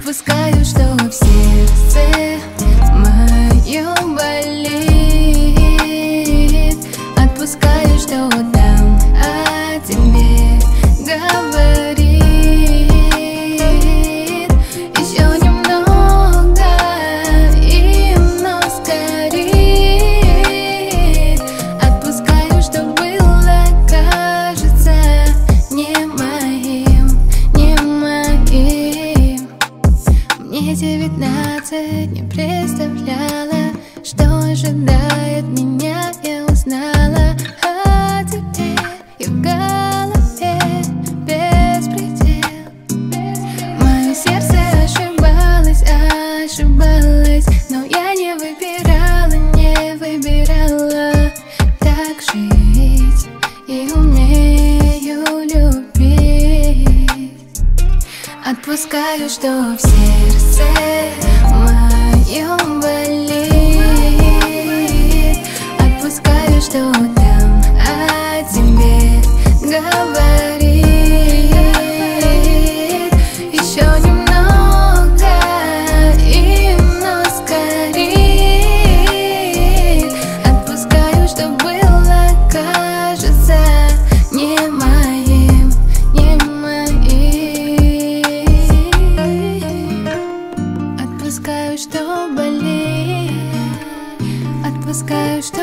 Отпускаю, что в сердце моем болит. Отпускаю, что там о тебе говорит. Еще немного и вновь скорей. Отпускаю, что было, кажется, не моим, не моим. Мне 19, не представляла, что ожидает меня. Я узнала о тебе, и в голове беспредел. Мое сердце ошибалось, но я не выбирала так жить и умею любить. Отпускаю, что в сердце моем болит. Отпускаю, что там о тебе говорит. Еще немного и вновь скорей. Отпускаю, что было, кажется, не моим, не моим. Отпускаю, что болит. Отпускаю, что